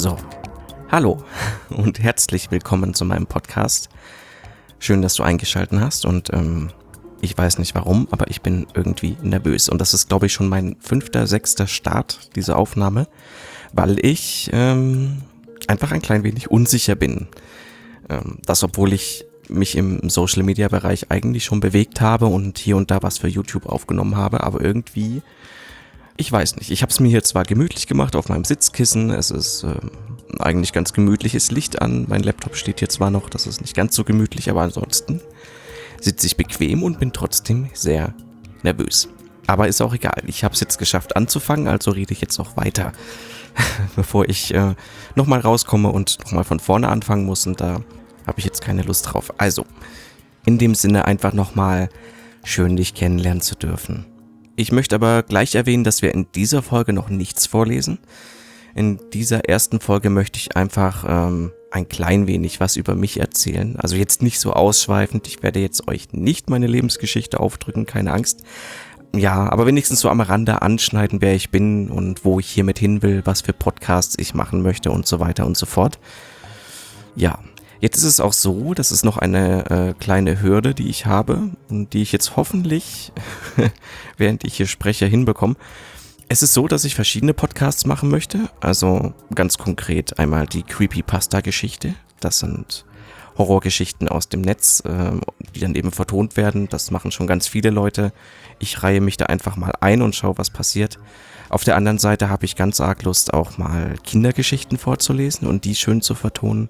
So, hallo und herzlich willkommen zu meinem Podcast. Schön, dass du eingeschaltet hast und ich weiß nicht warum, aber ich bin irgendwie nervös. Und das ist, glaube ich, schon mein 5., 6. Start dieser Aufnahme, weil ich einfach ein klein wenig unsicher bin. Das, obwohl ich mich im Social-Media-Bereich eigentlich schon bewegt habe und hier und da was für YouTube aufgenommen habe, aber irgendwie, ich weiß nicht, ich habe es mir hier zwar gemütlich gemacht auf meinem Sitzkissen, es ist eigentlich ganz gemütliches Licht an, mein Laptop steht hier zwar noch, das ist nicht ganz so gemütlich, aber ansonsten sitze ich bequem und bin trotzdem sehr nervös. Aber ist auch egal, ich habe es jetzt geschafft anzufangen, also rede ich jetzt noch weiter, bevor ich nochmal rauskomme und nochmal von vorne anfangen muss, und da habe ich jetzt keine Lust drauf. Also, in dem Sinne einfach nochmal schön, dich kennenlernen zu dürfen. Ich möchte aber gleich erwähnen, dass wir in dieser Folge noch nichts vorlesen. In dieser ersten Folge möchte ich einfach ein klein wenig was über mich erzählen. Also jetzt nicht so ausschweifend, ich werde jetzt euch nicht meine Lebensgeschichte aufdrücken, keine Angst. Ja, aber wenigstens so am Rande anschneiden, wer ich bin und wo ich hiermit hin will, was für Podcasts ich machen möchte und so weiter und so fort. Ja, jetzt ist es auch so, das ist noch eine kleine Hürde, die ich habe und die ich jetzt hoffentlich, während ich hier spreche, hinbekomme. Es ist so, dass ich verschiedene Podcasts machen möchte, also ganz konkret einmal die Creepypasta-Geschichte, das sind Horrorgeschichten aus dem Netz, die dann eben vertont werden, das machen schon ganz viele Leute. Ich reihe mich da einfach mal ein und schaue, was passiert. Auf der anderen Seite habe ich ganz arg Lust, auch mal Kindergeschichten vorzulesen und die schön zu vertonen.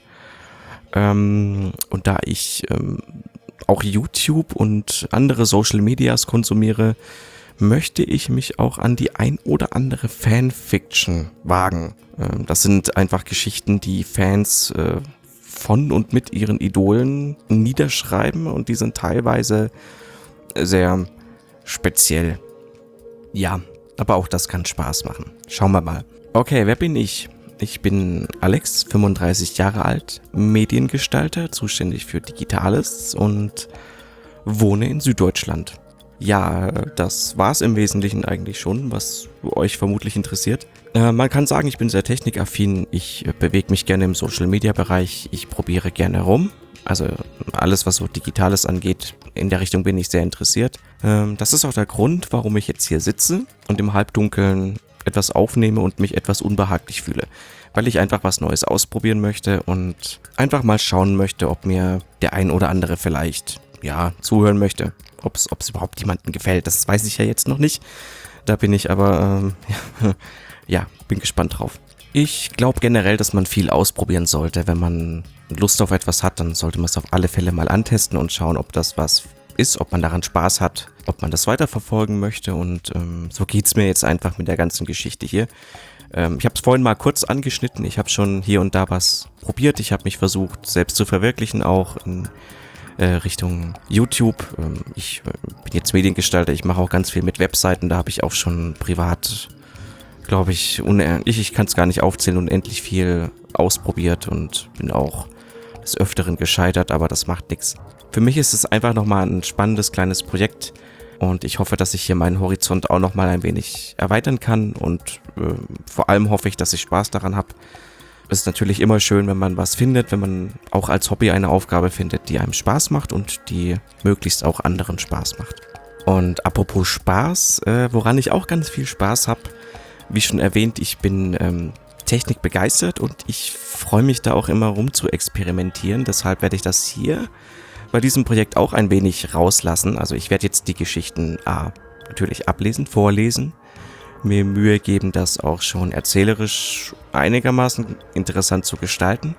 Und da ich auch YouTube und andere Social Medias konsumiere, möchte ich mich auch an die ein oder andere Fanfiction wagen. Das sind einfach Geschichten, die Fans von und mit ihren Idolen niederschreiben und die sind teilweise sehr speziell. Ja, aber auch das kann Spaß machen. Schauen wir mal. Okay, wer bin ich? Ich bin Alex, 35 Jahre alt, Mediengestalter, zuständig für Digitales und wohne in Süddeutschland. Ja, das war's im Wesentlichen eigentlich schon, was euch vermutlich interessiert. Man kann sagen, ich bin sehr technikaffin, ich bewege mich gerne im Social-Media-Bereich, ich probiere gerne rum. Also alles, was so Digitales angeht, in der Richtung bin ich sehr interessiert. Das ist auch der Grund, warum ich jetzt hier sitze und im Halbdunkeln etwas aufnehme und mich etwas unbehaglich fühle. Weil ich einfach was Neues ausprobieren möchte und einfach mal schauen möchte, ob mir der ein oder andere vielleicht, ja, zuhören möchte. Ob es überhaupt jemandem gefällt, das weiß ich ja jetzt noch nicht. Da bin ich aber, ja, bin gespannt drauf. Ich glaube generell, dass man viel ausprobieren sollte. Wenn man Lust auf etwas hat, dann sollte man es auf alle Fälle mal antesten und schauen, ob das was ist, ob man daran Spaß hat, ob man das weiterverfolgen möchte. Und so geht's mir jetzt einfach mit der ganzen Geschichte hier. Ich habe es vorhin mal kurz angeschnitten. Ich habe schon hier und da was probiert. Ich habe mich versucht, selbst zu verwirklichen, auch in Richtung YouTube. Ich bin jetzt Mediengestalter, ich mache auch ganz viel mit Webseiten, da habe ich auch schon privat, glaube ich, ich kann es gar nicht aufzählen, unendlich viel ausprobiert und bin auch des Öfteren gescheitert, aber das macht nichts. Für mich ist es einfach nochmal ein spannendes kleines Projekt und ich hoffe, dass ich hier meinen Horizont auch nochmal ein wenig erweitern kann und vor allem hoffe ich, dass ich Spaß daran habe. Es ist natürlich immer schön, wenn man was findet, wenn man auch als Hobby eine Aufgabe findet, die einem Spaß macht und die möglichst auch anderen Spaß macht. Und apropos Spaß, woran ich auch ganz viel Spaß habe, wie schon erwähnt, ich bin Technik begeistert und ich freue mich da auch immer rum zu experimentieren. Deshalb werde ich das hier bei diesem Projekt auch ein wenig rauslassen. Also ich werde jetzt die Geschichten natürlich ablesen, vorlesen, mir Mühe geben, das auch schon erzählerisch einigermaßen interessant zu gestalten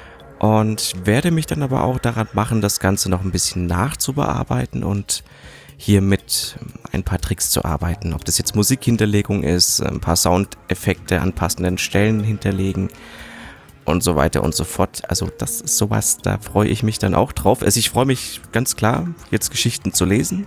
und werde mich dann aber auch daran machen, das Ganze noch ein bisschen nachzubearbeiten und hier mit ein paar Tricks zu arbeiten. Ob das jetzt Musikhinterlegung ist, ein paar Soundeffekte an passenden Stellen hinterlegen und so weiter und so fort. Also das ist sowas, da freue ich mich dann auch drauf. Also ich freue mich ganz klar, jetzt Geschichten zu lesen,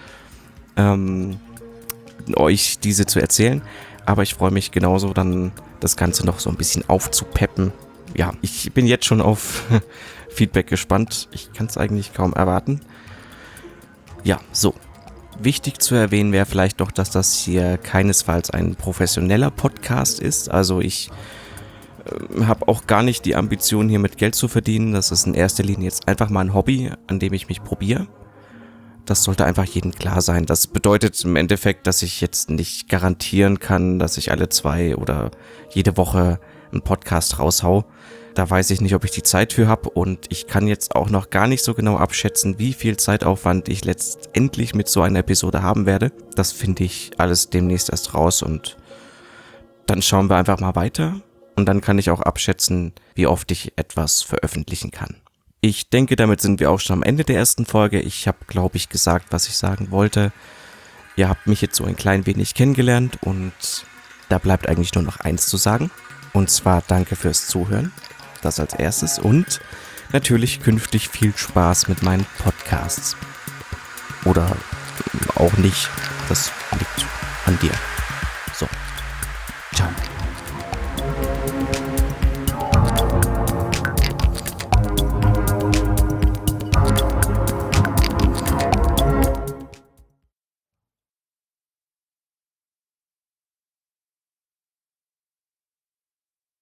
euch diese zu erzählen, aber ich freue mich genauso dann das Ganze noch so ein bisschen aufzupeppen. Ja, ich bin jetzt schon auf Feedback gespannt. Ich kann es eigentlich kaum erwarten. Ja, so. Wichtig zu erwähnen wäre vielleicht doch, dass das hier keinesfalls ein professioneller Podcast ist. Also ich habe auch gar nicht die Ambition, hier mit Geld zu verdienen. Das ist in erster Linie jetzt einfach mal ein Hobby, an dem ich mich probiere. Das sollte einfach jedem klar sein. Das bedeutet im Endeffekt, dass ich jetzt nicht garantieren kann, dass ich alle 2 oder jede Woche einen Podcast raushau. Da weiß ich nicht, ob ich die Zeit für habe und ich kann jetzt auch noch gar nicht so genau abschätzen, wie viel Zeitaufwand ich letztendlich mit so einer Episode haben werde. Das finde ich alles demnächst erst raus und dann schauen wir einfach mal weiter und dann kann ich auch abschätzen, wie oft ich etwas veröffentlichen kann. Ich denke, damit sind wir auch schon am Ende der ersten Folge. Ich habe, glaube ich, gesagt, was ich sagen wollte. Ihr habt mich jetzt so ein klein wenig kennengelernt und da bleibt eigentlich nur noch eins zu sagen. Und zwar danke fürs Zuhören, das als erstes und natürlich künftig viel Spaß mit meinen Podcasts. Oder auch nicht, das liegt an dir.